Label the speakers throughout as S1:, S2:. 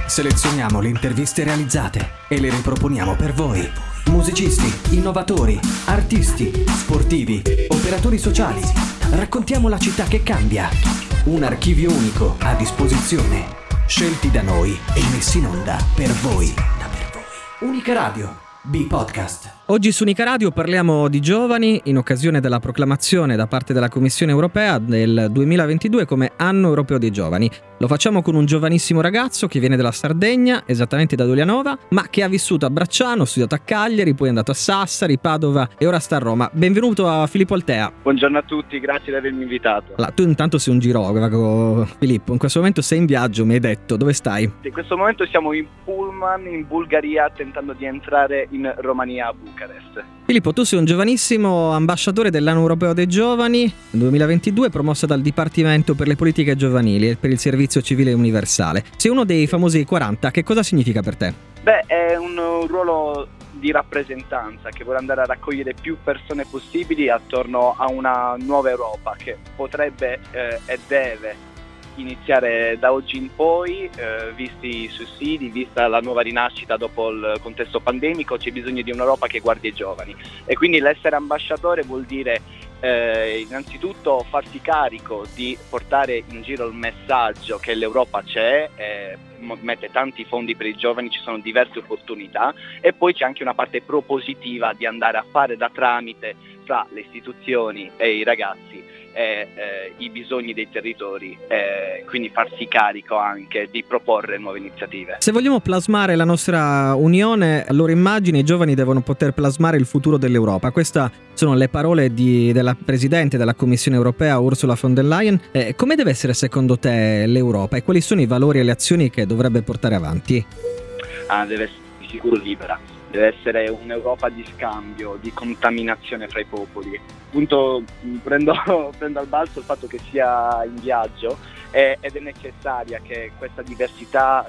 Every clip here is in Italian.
S1: Selezioniamo le interviste realizzate e le riproponiamo per voi. Musicisti, innovatori, artisti, sportivi, operatori sociali. Raccontiamo la città che cambia. Un archivio unico a disposizione. Scelti da noi e messi in onda per voi. Unica Radio, B-Podcast.
S2: Oggi su Unica Radio parliamo di giovani in occasione della proclamazione da parte della Commissione Europea del 2022 come Anno Europeo dei Giovani. Lo facciamo con un giovanissimo ragazzo che viene dalla Sardegna, esattamente da Dolianova, ma che ha vissuto a Bracciano, studiato a Cagliari, poi è andato a Sassari, Padova e ora sta a Roma. Benvenuto a Filippo Altea.
S3: Buongiorno a tutti, grazie di avermi invitato.
S2: Tu intanto sei un girovago, Filippo. In questo momento sei in viaggio, mi hai detto. Dove stai?
S3: In questo momento siamo in pullman in Bulgaria tentando di entrare in Romania a Bucarest.
S2: Filippo, tu sei un giovanissimo ambasciatore dell'Anno Europeo dei Giovani 2022, promosso dal Dipartimento per le politiche giovanili e per il servizio civile universale. Sei uno dei famosi 40, che cosa significa per te?
S3: Beh, è un ruolo di rappresentanza che vuole andare a raccogliere più persone possibili attorno a una nuova Europa che potrebbe e deve iniziare da oggi in poi, visti i sussidi, vista la nuova rinascita dopo il contesto pandemico, c'è bisogno di un'Europa che guardi ai giovani e quindi l'essere ambasciatore vuol dire innanzitutto farsi carico di portare in giro il messaggio che l'Europa c'è, mette tanti fondi per i giovani, ci sono diverse opportunità e poi c'è anche una parte propositiva di andare a fare da tramite fra le istituzioni e i ragazzi i bisogni dei territori, quindi farsi carico anche di proporre nuove iniziative.
S2: Se vogliamo plasmare la nostra unione, a loro immagine i giovani devono poter plasmare il futuro dell'Europa. Queste sono le parole della Presidente della Commissione Europea, Ursula von der Leyen. Come deve essere secondo te l'Europa e quali sono i valori e le azioni che dovrebbe portare avanti?
S3: Deve essere di sicuro libera. Deve essere un'Europa di scambio, di contaminazione fra i popoli. Appunto prendo al balzo il fatto che sia in viaggio ed è necessaria che questa diversità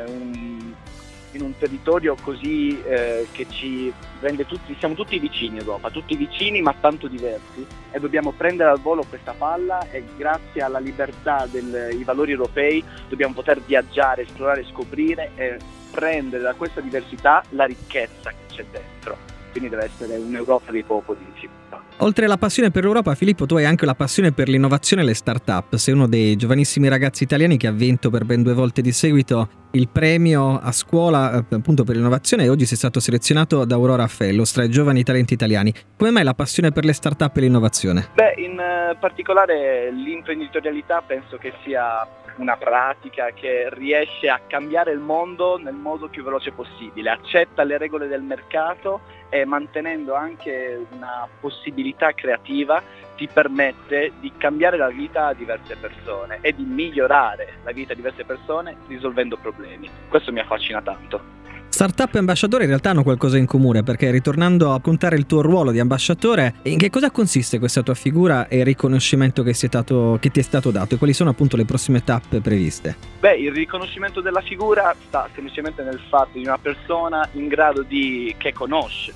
S3: in un territorio così che ci rende siamo tutti vicini Europa, tutti vicini ma tanto diversi e dobbiamo prendere al volo questa palla e grazie alla libertà dei valori europei dobbiamo poter viaggiare, esplorare, scoprire e prendere da questa diversità la ricchezza che c'è dentro. Quindi deve essere un'Europa dei popoli in città.
S2: Oltre alla passione per l'Europa, Filippo, tu hai anche la passione per l'innovazione e le start-up. Sei uno dei giovanissimi ragazzi italiani che ha vinto per ben 2 volte di seguito il premio a scuola appunto per l'innovazione e oggi sei stato selezionato da Aurora Fellows tra i giovani talenti italiani. Come mai la passione per le start-up e l'innovazione?
S3: Beh, in particolare l'imprenditorialità penso che sia una pratica che riesce a cambiare il mondo nel modo più veloce possibile, accetta le regole del mercato e mantenendo anche una possibilità creativa ti permette di cambiare la vita a diverse persone e di migliorare la vita a diverse persone risolvendo problemi. Questo mi affascina tanto.
S2: Startup e ambasciatore in realtà hanno qualcosa in comune, perché ritornando a contare il tuo ruolo di ambasciatore, in che cosa consiste questa tua figura e il riconoscimento che ti è stato dato e quali sono appunto le prossime tappe previste?
S3: Beh, il riconoscimento della figura sta semplicemente nel fatto di una persona in grado che conosce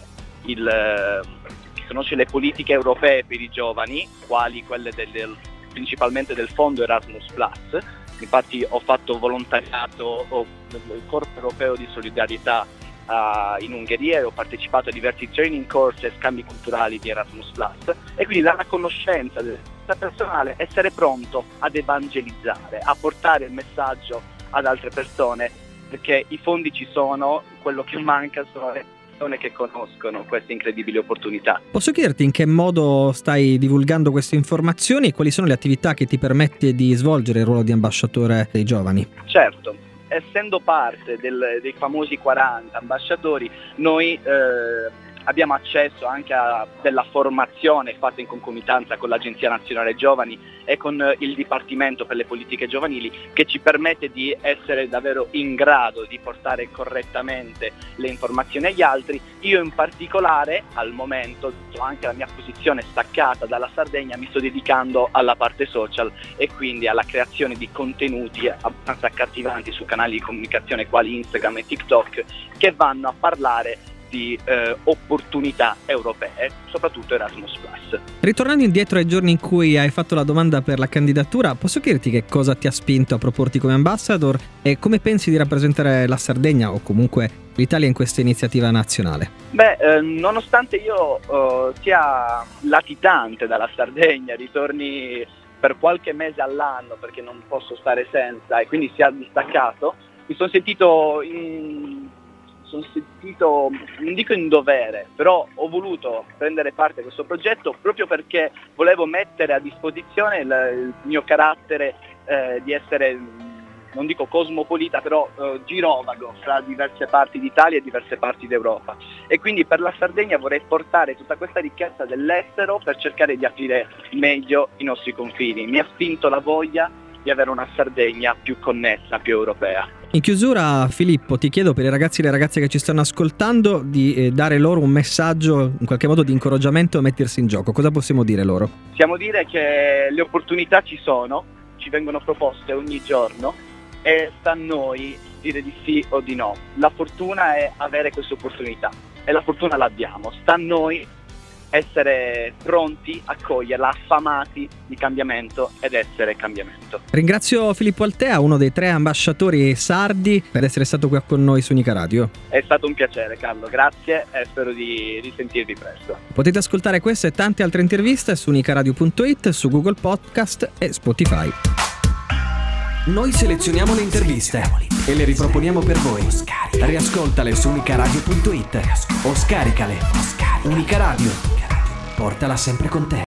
S3: le politiche europee per i giovani, quali quelle principalmente del fondo Erasmus+. Infatti ho fatto volontariato nel Corpo Europeo di Solidarietà in Ungheria e ho partecipato a diversi training course e scambi culturali di Erasmus+. E quindi dalla conoscenza della personale essere pronto ad evangelizzare, a portare il messaggio ad altre persone, perché i fondi ci sono, quello che manca sono le persone che conoscono queste incredibili opportunità.
S2: Posso chiederti in che modo stai divulgando queste informazioni e quali sono le attività che ti permette di svolgere il ruolo di ambasciatore dei giovani?
S3: Certo, essendo parte dei famosi 40 ambasciatori, noi abbiamo accesso anche a della formazione fatta in concomitanza con l'Agenzia Nazionale Giovani e con il Dipartimento per le politiche giovanili, che ci permette di essere davvero in grado di portare correttamente le informazioni agli altri. Io in particolare al momento, anche la mia posizione staccata dalla Sardegna, mi sto dedicando alla parte social e quindi alla creazione di contenuti abbastanza accattivanti su canali di comunicazione quali Instagram e TikTok, che vanno a parlare di opportunità europee, soprattutto Erasmus+.
S2: Ritornando indietro ai giorni in cui hai fatto la domanda per la candidatura, posso chiederti che cosa ti ha spinto a proporti come ambassador e come pensi di rappresentare la Sardegna o comunque l'Italia in questa iniziativa nazionale?
S3: Nonostante io sia latitante dalla Sardegna, ritorni per qualche mese all'anno perché non posso stare senza e quindi sia distaccato, mi sono sentito, non dico in dovere, però ho voluto prendere parte a questo progetto proprio perché volevo mettere a disposizione il mio carattere di essere, non dico cosmopolita, però girovago fra diverse parti d'Italia e diverse parti d'Europa. E quindi per la Sardegna vorrei portare tutta questa ricchezza dell'estero per cercare di aprire meglio i nostri confini. Mi ha spinto la voglia di avere una Sardegna più connessa, più europea.
S2: In chiusura, Filippo, ti chiedo per i ragazzi e le ragazze che ci stanno ascoltando di dare loro un messaggio, in qualche modo di incoraggiamento a mettersi in gioco. Cosa possiamo dire loro?
S3: Possiamo dire che le opportunità ci sono, ci vengono proposte ogni giorno e sta a noi dire di sì o di no. La fortuna è avere queste opportunità e la fortuna l'abbiamo. Sta a noi essere pronti a coglierla, affamati di cambiamento ed essere cambiamento.
S2: Ringrazio Filippo Altea, uno dei 3 ambasciatori sardi, per essere stato qui con noi su Unica Radio.
S3: È stato un piacere, Carlo, grazie e spero di risentirvi presto.
S2: Potete ascoltare queste e tante altre interviste su unicaradio.it, su Google Podcast e Spotify.
S1: Noi selezioniamo le interviste e le riproponiamo per voi. Riascoltale su unicaradio.it o scaricale. Unica Radio, portala sempre con te.